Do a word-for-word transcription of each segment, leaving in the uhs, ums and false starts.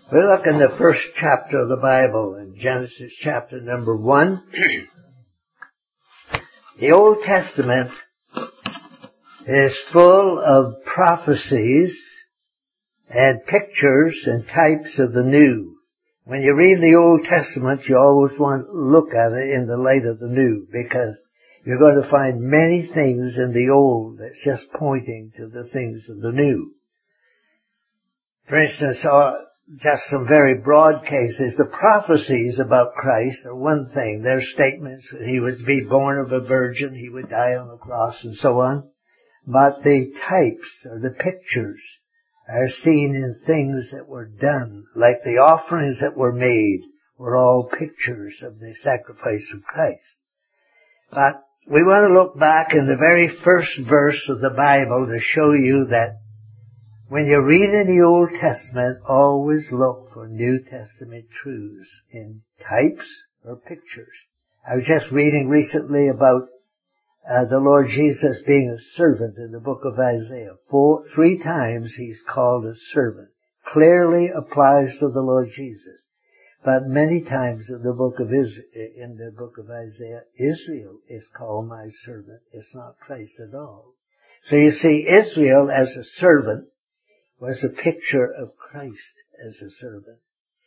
We look in the first chapter of the Bible, in Genesis chapter number one. The Old Testament is full of prophecies and pictures and types of the New. When you read the Old Testament, you always want to look at it in the light of the New, because you're going to find many things in the Old that's just pointing to the things of the New. For instance, uh, just some very broad cases, the prophecies about Christ are one thing. They're statements that he would be born of a virgin, he would die on the cross, and so on. But the types, or the pictures, are seen in things that were done, like the offerings that were made were all pictures of the sacrifice of Christ. But we want to look back in the very first verse of the Bible to show you that when you read in the Old Testament, always look for New Testament truths in types or pictures. I was just reading recently about uh, the Lord Jesus being a servant in the book of Isaiah. Four, three times he's called a servant. Clearly applies to the Lord Jesus. But many times in the book of Israel, in the book of Isaiah, Israel is called my servant. It's not Christ at all. So you see, Israel as a servant was a picture of Christ as a servant.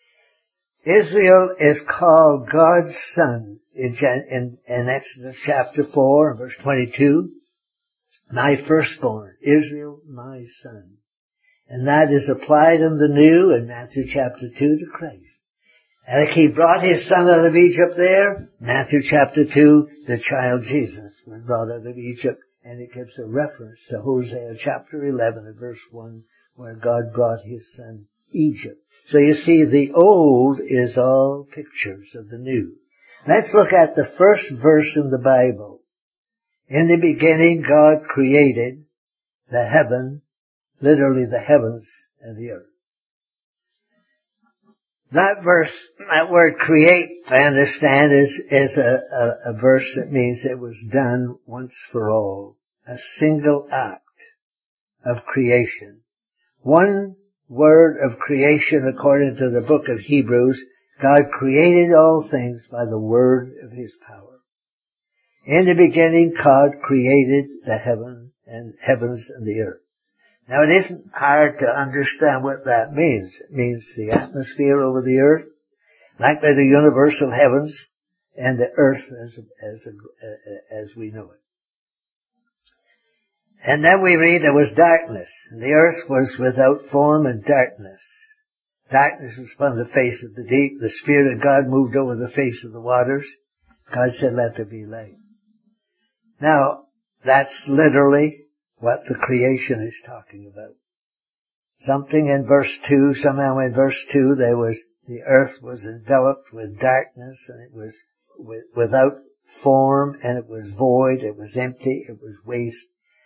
Israel is called God's son in, in, in Exodus chapter four, verse twenty-two. My firstborn, Israel, my son. And that is applied in the New in Matthew chapter two to Christ. And like he brought his son out of Egypt there, Matthew chapter two, the child Jesus was brought out of Egypt. And it gives a reference to Hosea chapter eleven and verse one, where God brought his son Egypt. So you see, the Old is all pictures of the New. Let's look at the first verse in the Bible. In the beginning, God created the heaven, literally the heavens and the earth. That verse, that word create, I understand, is, is a, a, a verse that means it was done once for all. A single act of creation. One word of creation, according to the book of Hebrews, God created all things by the word of his power. In the beginning, God created the heaven and heavens and the earth. Now, it isn't hard to understand what that means. It means the atmosphere over the earth, like the universal heavens, and the earth as as as we know it. And then we read there was darkness, and the earth was without form and darkness. Darkness was upon the face of the deep. The Spirit of God moved over the face of the waters. God said, let there be light. Now, that's literally what the creation is talking about. Something in verse two, somehow in verse two, there was, the earth was enveloped with darkness, and it was with, without form, and it was void, it was empty, it was waste.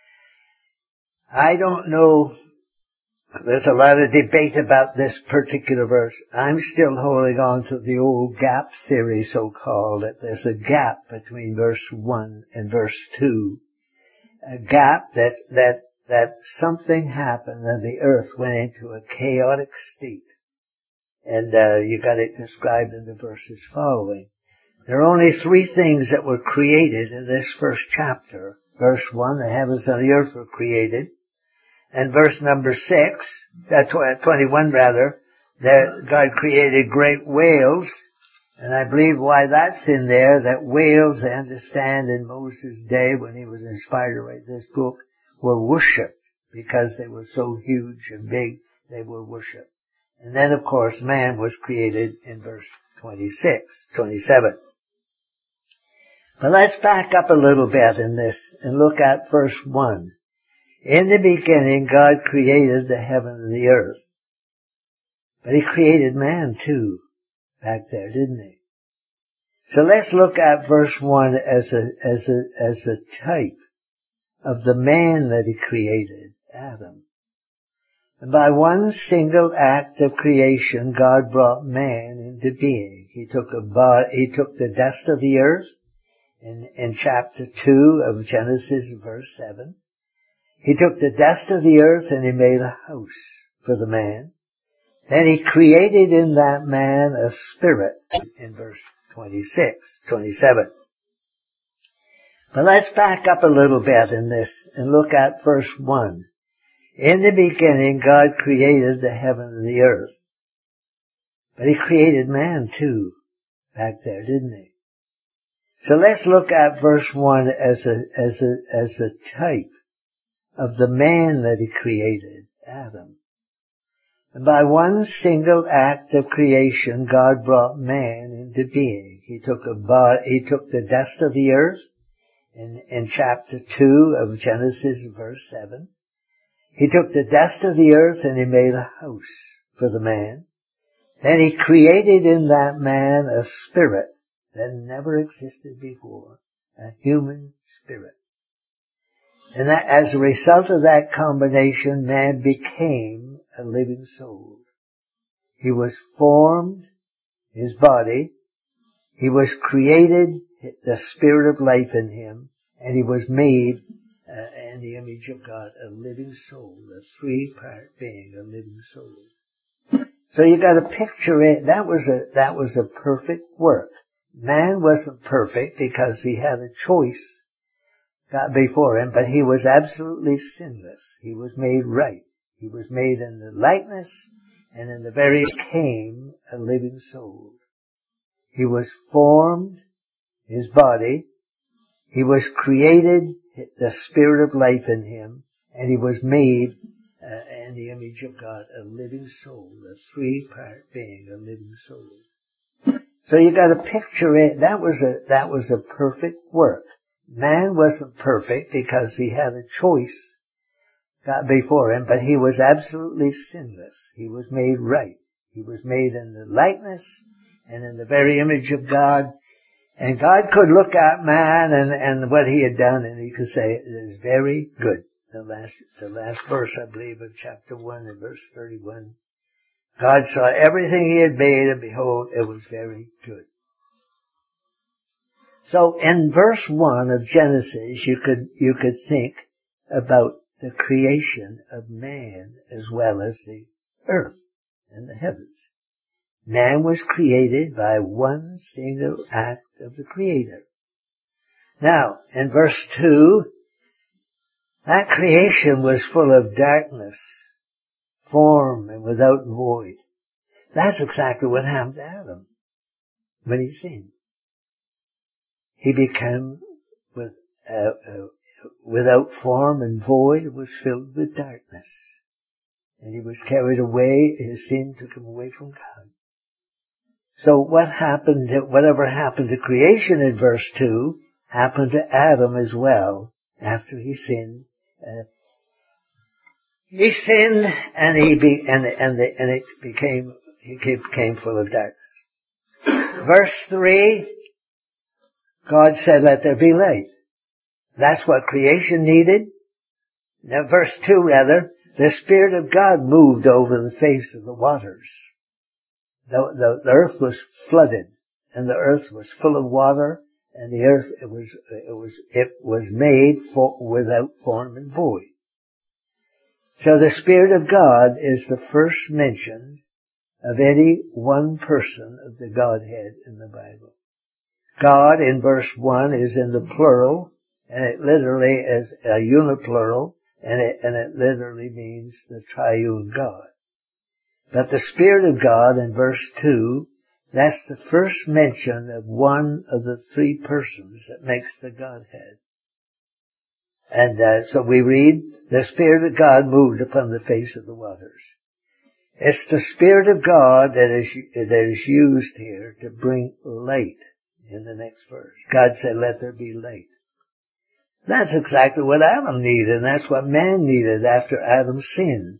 I don't know, there's a lot of debate about this particular verse. I'm still holding on to the old gap theory, so-called, that there's a gap between verse one and verse two. A gap that, that, that something happened and the earth went into a chaotic state. And, uh, you got it described in the verses following. There are only three things that were created in this first chapter. Verse one, the heavens and the earth were created. And verse number six, uh, twenty-one rather, that God created great whales. And I believe why that's in there, that whales, I understand, in Moses' day when he was inspired to write this book, were worshipped because they were so huge and big, they were worshipped. And then, of course, man was created in verse twenty-six, twenty-seven. But let's back up a little bit in this and look at verse one. In the beginning, God created the heaven and the earth. But he created man too, back there, didn't he? So let's look at verse one as a, as a, as a type of the man that he created, Adam. And by one single act of creation, God brought man into being. He took a body, he took the dust of the earth in, in chapter two of Genesis, verse seven. He took the dust of the earth and he made a house for the man. Then he created in that man a spirit, in verse twenty-six, twenty-seven. But let's back up a little bit in this and look at verse one. In the beginning, God created the heaven and the earth. But he created man too, back there, didn't he? So let's look at verse one as a, as a, as a type of the man that he created, Adam. And by one single act of creation, God brought man into being. He took a body, he took the dust of the earth in, in chapter two of Genesis, verse seven. He took the dust of the earth and he made a house for the man. Then he created in that man a spirit that never existed before, a human spirit. And that, as a result of that combination, man became a living soul. He was formed, his body, he was created, the spirit of life in him, and he was made uh, in the image of God, a living soul, a three-part being, a living soul. So you got to picture it. That was a that was a perfect work. Man wasn't perfect because he had a choice got before him, but he was absolutely sinless. He was made right. He was made in the likeness and in the very came a living soul. He was formed, his body. He was created, the spirit of life in him, and he was made uh, in the image of God, a living soul, a three-part being, a living soul. So you got to picture it. That was a that was a perfect work. Man wasn't perfect because he had a choice got before him, but he was absolutely sinless. He was made right. He was made in the likeness and in the very image of God. And God could look at man and, and what he had done, and he could say, it is very good. The last, the last verse, I believe, of chapter one and verse thirty-one. God saw everything he had made, and behold, it was very good. So in verse one of Genesis, you could, you could think about the creation of man as well as the earth and the heavens. Man was created by one single act of the Creator. Now, in verse two, that creation was full of darkness, form, and without void. That's exactly what happened to Adam when he sinned. He became with, uh, uh, without form and void, was filled with darkness. And he was carried away, his sin took him away from God. So what happened, to, whatever happened to creation in verse two, happened to Adam as well after he sinned. Uh, he sinned and he be, and, and, the, and it became, he became full of darkness. Verse three, God said, let there be light. That's what creation needed. Now verse two rather, the Spirit of God moved over the face of the waters. The, the, the earth was flooded, and the earth was full of water, and the earth, it was, it was, it was made for, without form and void. So the Spirit of God is the first mention of any one person of the Godhead in the Bible. God in verse one is in the plural, and it literally is a uniplural, and it, and it literally means the triune God. But the Spirit of God in verse two, that's the first mention of one of the three persons that makes the Godhead. And uh, so we read, the Spirit of God moved upon the face of the waters. It's the Spirit of God that is, that is used here to bring light in the next verse. God said, let there be light. That's exactly what Adam needed, and that's what man needed after Adam's sin.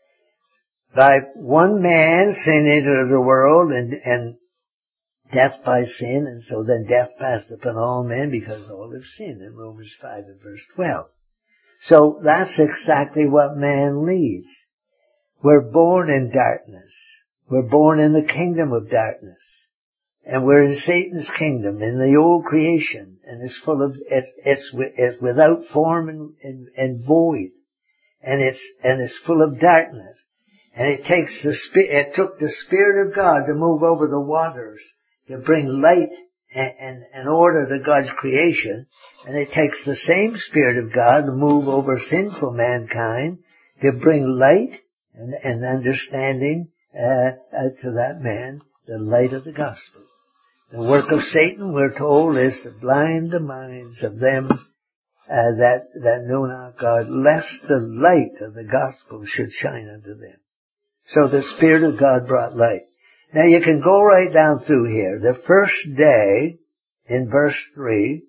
By one man, sin entered the world, and, and death by sin, and so then death passed upon all men because all have sinned in Romans five and verse twelve. So that's exactly what man needs. We're born in darkness. We're born in the kingdom of darkness. And we're in Satan's kingdom, in the old creation, and it's full of, it's, it's, it's without form and, and, and void. And it's, and it's full of darkness. And it takes the Spirit, it took the Spirit of God to move over the waters, to bring light and, and, and order to God's creation. And it takes the same Spirit of God to move over sinful mankind, to bring light and, and understanding uh, uh, to that man, the light of the gospel. The work of Satan, we're told, is to blind the minds of them uh, that that know not God, lest the light of the gospel should shine unto them. So the Spirit of God brought light. Now you can go right down through here. The first day, in verse three,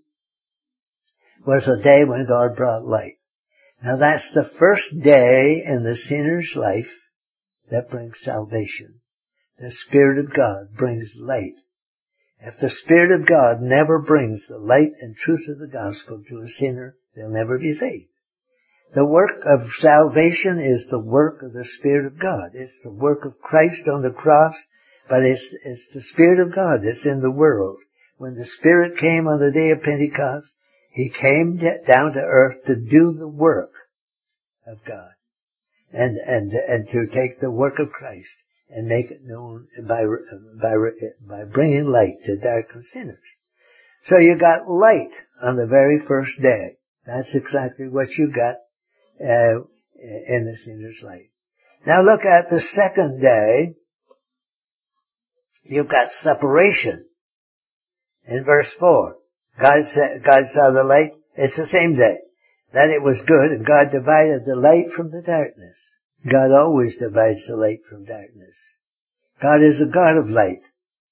was a day when God brought light. Now that's the first day in the sinner's life that brings salvation. The Spirit of God brings light. If the Spirit of God never brings the light and truth of the gospel to a sinner, they'll never be saved. The work of salvation is the work of the Spirit of God. It's the work of Christ on the cross, but it's, it's the Spirit of God that's in the world. When the Spirit came on the day of Pentecost, He came down to earth to do the work of God and, and, and to take the work of Christ and make it known by, by, by bringing light to darkened sinners. So you got light on the very first day. That's exactly what you got, uh, in the sinner's life. Now look at the second day. You've got separation. In verse four, God said, God saw the light. It's the same day. That it was good, and God divided the light from the darkness. God always divides the light from darkness. God is a God of light.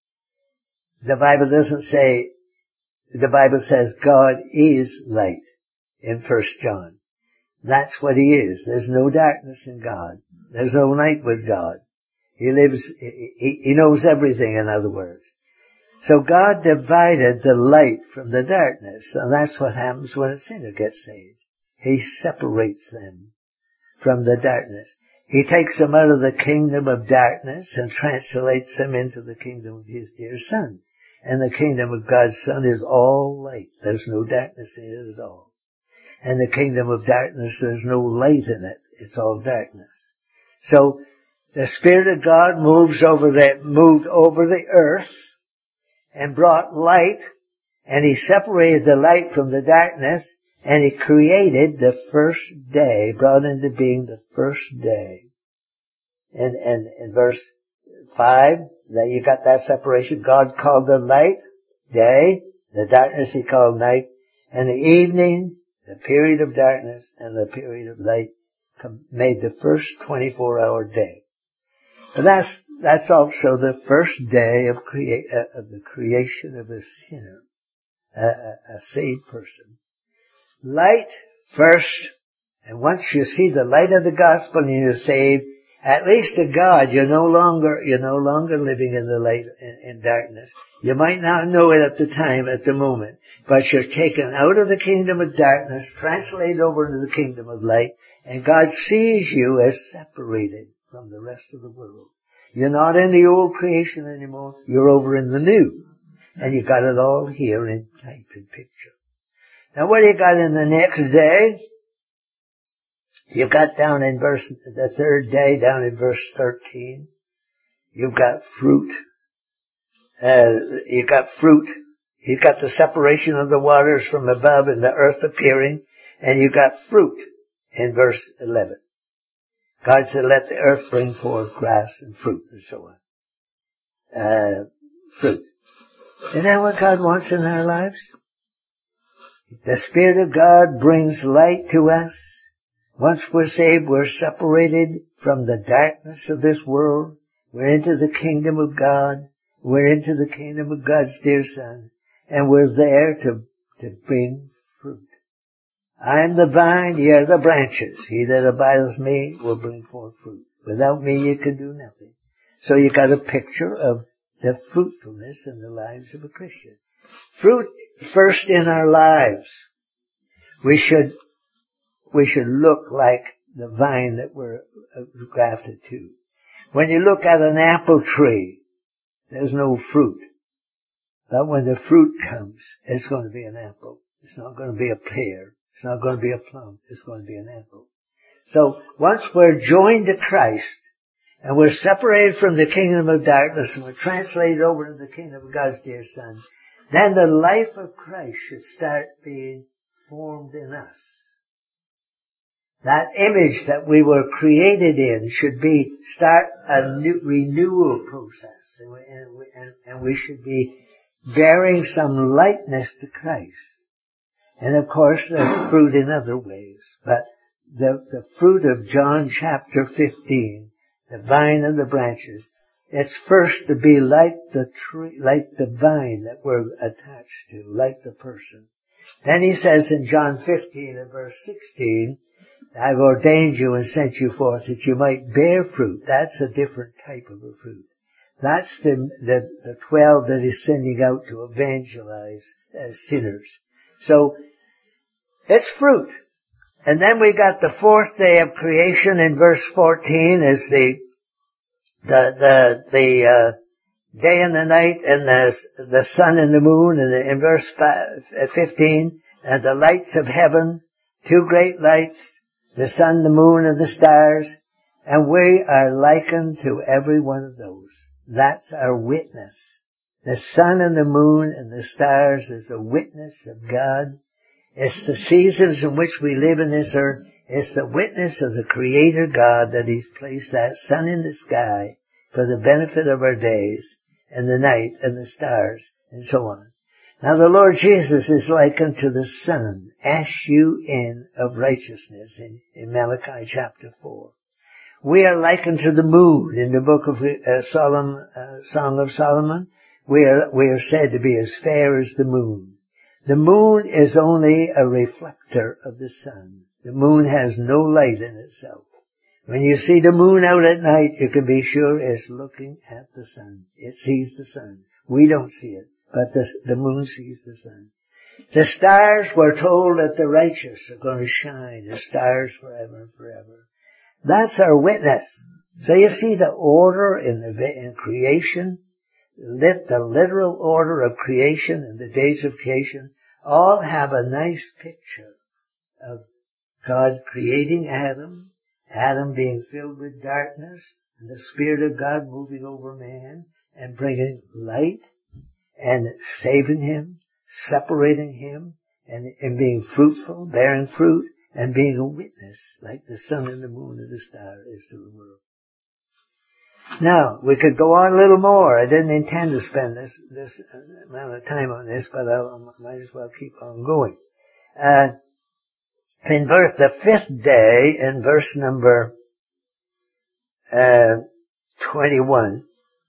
The Bible doesn't say, the Bible says God is light in First John. That's what He is. There's no darkness in God. There's no night with God. He lives, he, he knows everything, in other words. So God divided the light from the darkness, and that's what happens when a sinner gets saved. He separates them from the darkness. He takes them out of the kingdom of darkness and translates them into the kingdom of His dear Son. And the kingdom of God's Son is all light. There's no darkness in it at all. And the kingdom of darkness, there's no light in it. It's all darkness. So the Spirit of God moves over the, moved over the earth and brought light, and He separated the light from the darkness, and He created the first day, brought into being the first day. And, and in verse five, that you got that separation. God called the light day, the darkness He called night, and the evening, the period of darkness, and the period of light made the first twenty-four hour day. But that's, that's also the first day of crea- uh, of the creation of a sinner, a, a, a saved person. Light first, and once you see the light of the gospel and you're saved, at least to God, you're no longer, you're no longer living in the light, in, in darkness. You might not know it at the time, at the moment, but you're taken out of the kingdom of darkness, translated over into the kingdom of light, and God sees you as separated from the rest of the world. You're not in the old creation anymore, you're over in the new. And you got it all here in type and picture. Now what do you got in the next day? You got down in verse, the third day, down in verse thirteen, you've got fruit. Uh, you got fruit. You got the separation of the waters from above and the earth appearing, and you got fruit in verse eleven. God said, let the earth bring forth grass and fruit, and so on. Uh, fruit. Isn't that what God wants in our lives? The Spirit of God brings light to us. Once we're saved, we're separated from the darkness of this world. We're into the kingdom of God. We're into the kingdom of God's dear Son. And we're there to, to bring fruit. I am the vine, ye are the branches. He that abideth with me will bring forth fruit. Without me you can do nothing. So you got a picture of the fruitfulness in the lives of a Christian. Fruit first in our lives. We should, we should look like the vine that we're grafted to. When you look at an apple tree, there's no fruit. But when the fruit comes, it's going to be an apple. It's not going to be a pear. It's not going to be a plum. It's going to be an apple. So once we're joined to Christ, and we're separated from the kingdom of darkness and we're translated over to the kingdom of God's dear Son, then the life of Christ should start being formed in us. That image that we were created in should be, start a new renewal process. And we, and, we, and, and we should be bearing some likeness to Christ. And of course there's fruit in other ways. But the, the fruit of John chapter fifteen, the vine and the branches, it's first to be like the tree, like the vine that we're attached to, like the person. Then he says in John fifteen and verse sixteen, I've ordained you and sent you forth that you might bear fruit. That's a different type of a fruit. That's the, the, the twelve that he's sending out to evangelize uh, sinners. So, it's fruit. And then we got the fourth day of creation in verse fourteen is the, the, the, the, uh, day and the night and the, the sun and the moon, and the, in verse five, fifteen, and the lights of heaven, two great lights, the sun, the moon, and the stars, and we are likened to every one of those. That's our witness. The sun and the moon and the stars is a witness of God. It's the seasons in which we live in this earth. It's the witness of the Creator God that He's placed that sun in the sky for the benefit of our days, and the night, and the stars, and so on. Now the Lord Jesus is likened to the sun, S U N of righteousness in, in Malachi chapter four. We are likened to the moon in the book of uh, Solomon, uh, Song of Solomon. We are, we are said to be as fair as the moon. The moon is only a reflector of the sun. The moon has no light in itself. When you see the moon out at night, you can be sure it's looking at the sun. It sees the sun. We don't see it, but the, the moon sees the sun. The stars, we're told that the righteous are going to shine as stars forever and forever. That's our witness. So you see the order in the in creation, lit, the literal order of creation and the days of creation, all have a nice picture of God creating Adam, Adam being filled with darkness, and the Spirit of God moving over man and bringing light and saving him, separating him, and, and being fruitful, bearing fruit, and being a witness like the sun and the moon and the star is to the world. Now, we could go on a little more. I didn't intend to spend this, this amount of time on this, but I might as well keep on going. Uh, in verse, the fifth day, in verse number, uh, twenty-one,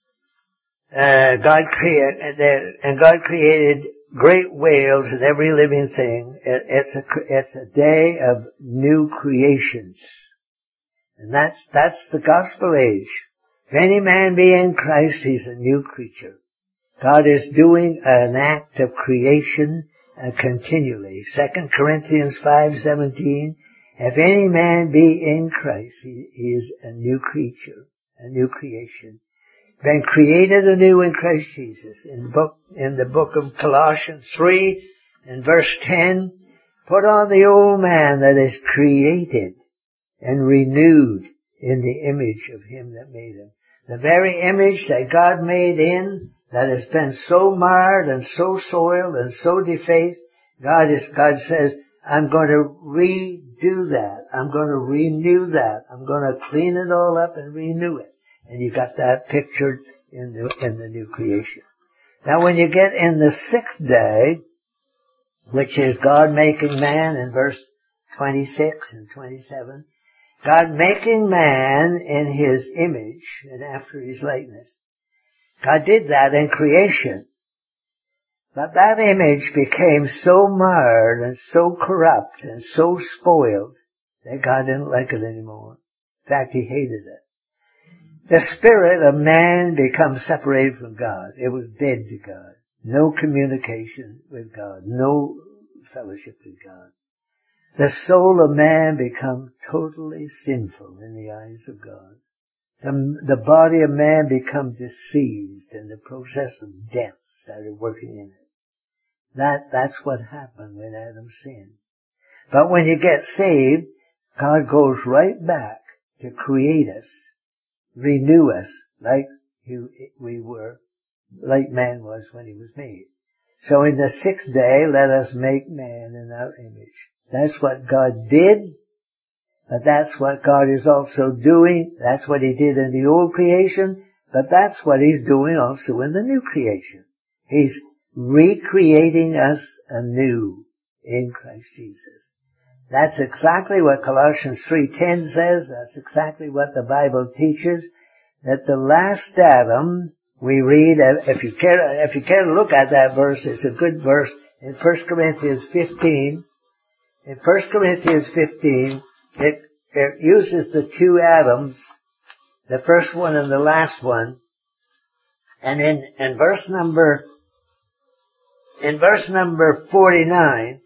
uh, God created, and God created great whales and every living thing. It, it's a, it's a day of new creations. And that's, that's the gospel age. If any man be in Christ, he's a new creature. God is doing an act of creation uh, continually. Second Corinthians five seventeen, if any man be in Christ, he, he is a new creature, a new creation. Been created anew in Christ Jesus. In the book, in the book of Colossians three, in verse ten, put on the old man that is created and renewed in the image of him that made him. The very image that God made in, that has been so marred and so soiled and so defaced, God is, God says, I'm going to redo that. I'm going to renew that. I'm going to clean it all up and renew it. And you got that pictured in the, in the new creation. Now when you get in the sixth day, which is God making man in verse twenty-six and twenty-seven, God making man in His image and after His likeness. God did that in creation. But that image became so marred and so corrupt and so spoiled that God didn't like it anymore. In fact, He hated it. The spirit of man becomes separated from God. It was dead to God. No communication with God. No fellowship with God. The soul of man becomes totally sinful in the eyes of God. The, the body of man becomes diseased and the process of death started working in it. That, that's what happened when Adam sinned. But when you get saved, God goes right back to create us renew us like he, we were, like man was when he was made. So in the sixth day, let us make man in our image. That's what God did, but that's what God is also doing. That's what he did in the old creation, but that's what he's doing also in the new creation. He's recreating us anew in Christ Jesus. That's exactly what Colossians three ten says. That's exactly what the Bible teaches. That the last Adam, we read, if you care, if you care to look at that verse, it's a good verse in First Corinthians fifteen. In First Corinthians fifteen, it, it uses the two Adams, the first one and the last one. And in, in verse number, in verse number forty-nine,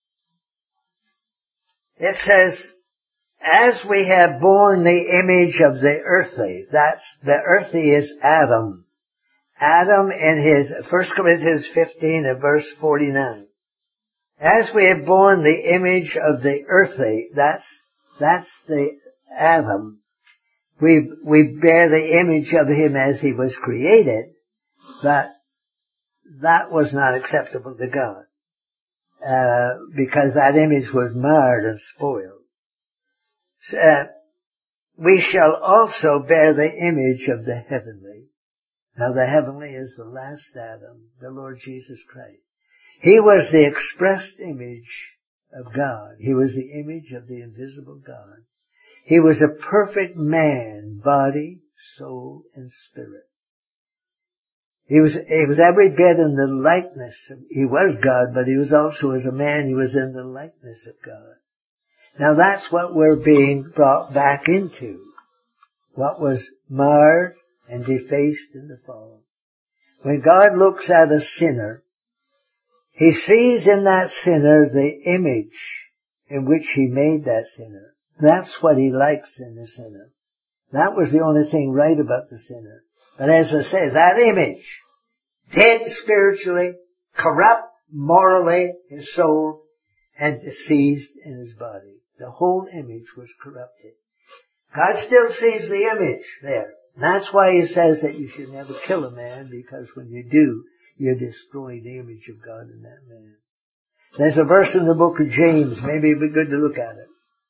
it says, as we have borne the image of the earthly, that's, the earthly is Adam. Adam in his, First Corinthians fifteen and verse forty-nine. As we have borne the image of the earthly, that's, that's the Adam. We, we bear the image of him as he was created, but that was not acceptable to God. Uh, because that image was marred and spoiled. Uh, we shall also bear the image of the heavenly. Now the heavenly is the last Adam, the Lord Jesus Christ. He was the expressed image of God. He was the image of the invisible God. He was a perfect man, body, soul, and spirit. He was, he was every bit in the likeness of, he was God, but he was also as a man, he was in the likeness of God. Now that's what we're being brought back into. What was marred and defaced in the fall. When God looks at a sinner, he sees in that sinner the image in which he made that sinner. That's what he likes in the sinner. That was the only thing right about the sinner. But as I say, that image, dead spiritually, corrupt morally, his soul, and diseased in his body. The whole image was corrupted. God still sees the image there. That's why he says that you should never kill a man, because when you do, you're destroying the image of God in that man. There's a verse in the book of James, maybe it'd be good to look at it.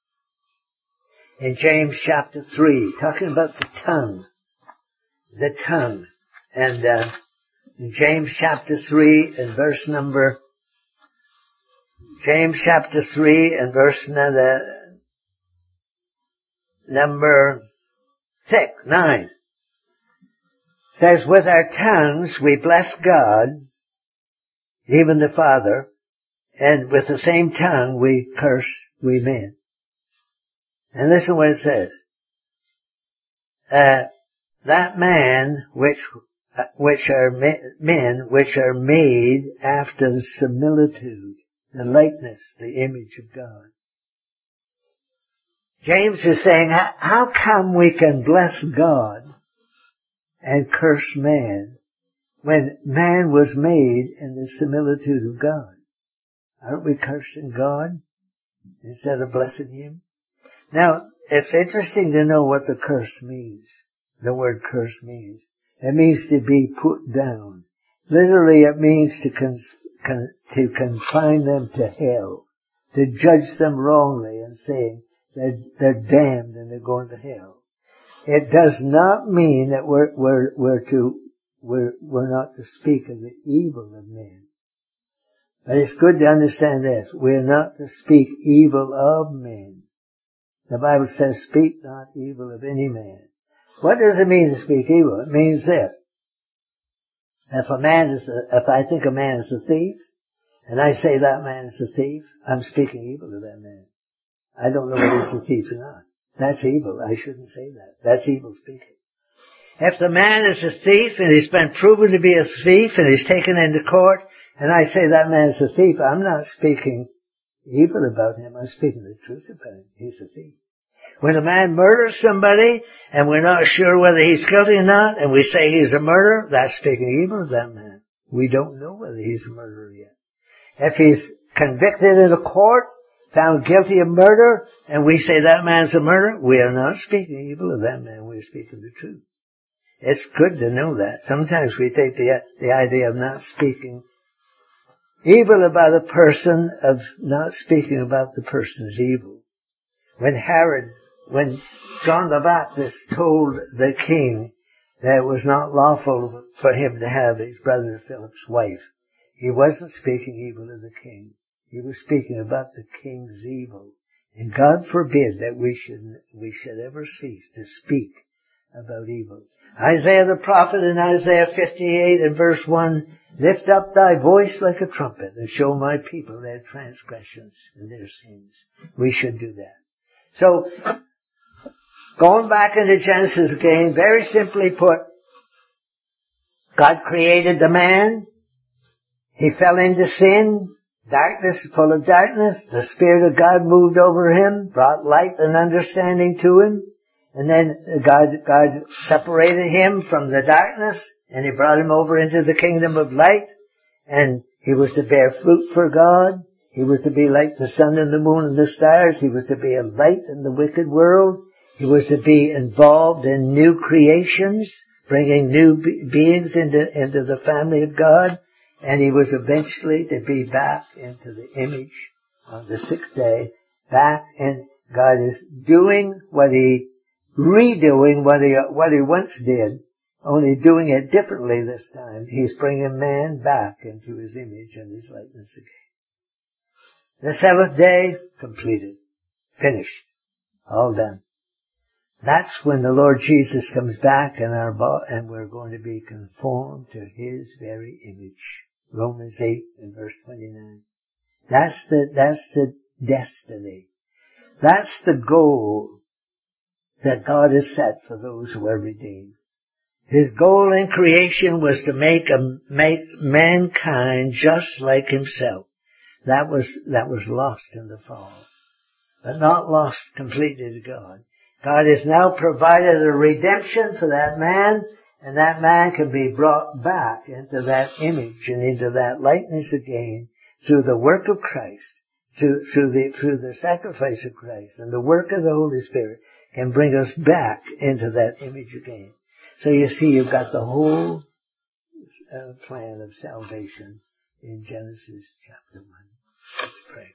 In James chapter three, talking about the tongue. The tongue. And, uh, in James chapter three and verse number, James chapter three and verse number, number six, nine, says, with our tongues we bless God, even the Father, and with the same tongue we curse we men. And listen what it says. Uh, that man which, uh, which are men, which are made after the similitude, the likeness, the image of God. James is saying, how come we can bless God and curse man when man was made in the similitude of God? Aren't we cursing God instead of blessing him? Now, it's interesting to know what the curse means. The word curse means. It means to be put down. Literally, it means to con- con- to confine them to hell, to judge them wrongly and saying they're, they're damned and they're going to hell. It does not mean that we're, we're, we're to, we're, we're not to speak of the evil of men. But it's good to understand this. We're not to speak evil of men. The Bible says, speak not evil of any man. What does it mean to speak evil? It means this. If a man is a, if I think a man is a thief, and I say that man is a thief, I'm speaking evil of that man. I don't know whether he's a thief or not. That's evil. I shouldn't say that. That's evil speaking. If the man is a thief and he's been proven to be a thief and he's taken into court, and I say that man is a thief, I'm not speaking evil about him. I'm speaking the truth about him. He's a thief. When a man murders somebody and we're not sure whether he's guilty or not, and we say he's a murderer, that's speaking evil of that man. We don't know whether he's a murderer yet. If he's convicted in a court, found guilty of murder, and we say that man's a murderer, we are not speaking evil of that man, we are speaking the truth. It's good to know that. Sometimes we take the, the idea of not speaking evil about a person, of not speaking about the person's evil. When Herod, when John the Baptist told the king that it was not lawful for him to have his brother Philip's wife, he wasn't speaking evil of the king. He was speaking about the king's evil. And God forbid that we should, we should ever cease to speak about evil. Isaiah the prophet in Isaiah fifty-eight and verse one, lift up thy voice like a trumpet and show my people their transgressions and their sins. We should do that. So, going back into Genesis again, very simply put, God created the man. He fell into sin. Darkness, full of darkness. The Spirit of God moved over him, brought light and understanding to him. And then God, God separated him from the darkness, and He brought him over into the kingdom of light. And he was to bear fruit for God. He was to be like the sun and the moon and the stars. He was to be a light in the wicked world. He was to be involved in new creations, bringing new be- beings into, into the family of God. And he was eventually to be back into the image on the sixth day, back, and God is doing what He, redoing what He, what He once did, only doing it differently this time. He's bringing man back into His image and His likeness again. The seventh day, completed. Finished. All done. That's when the Lord Jesus comes back and our bo- and we're going to be conformed to His very image. Romans eight and verse twenty-nine. That's the, that's the destiny. That's the goal that God has set for those who are redeemed. His goal in creation was to make a, make mankind just like Himself. That was, that was lost in the fall. But not lost completely to God. God has now provided a redemption for that man, and that man can be brought back into that image and into that likeness again through the work of Christ, through, through the, through the sacrifice of Christ, and the work of the Holy Spirit can bring us back into that image again. So you see, you've got the whole uh, plan of salvation in Genesis chapter one. Let's pray.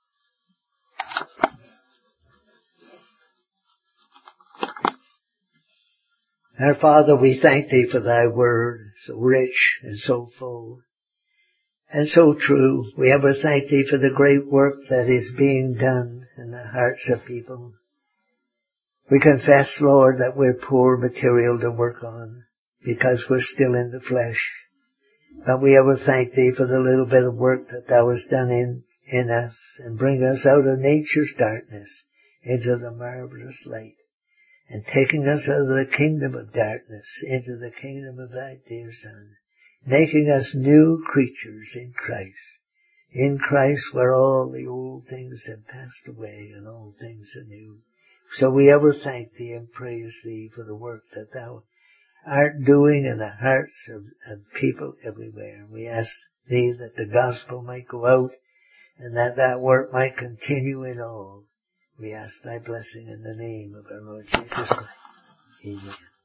Our Father, we thank Thee for Thy word, so rich and so full and so true. We ever thank Thee for the great work that is being done in the hearts of people. We confess, Lord, that we're poor material to work on because we're still in the flesh. But we ever thank Thee for the little bit of work that Thou hast done in, in us and bring us out of nature's darkness into the marvelous light. And taking us out of the kingdom of darkness into the kingdom of Thy dear Son, making us new creatures in Christ. In Christ where all the old things have passed away and all things are new. So we ever thank Thee and praise Thee for the work that Thou art doing in the hearts of, of people everywhere. We ask Thee that the gospel might go out and that that work might continue in all. We ask Thy blessing in the name of our Lord Jesus Christ. Amen.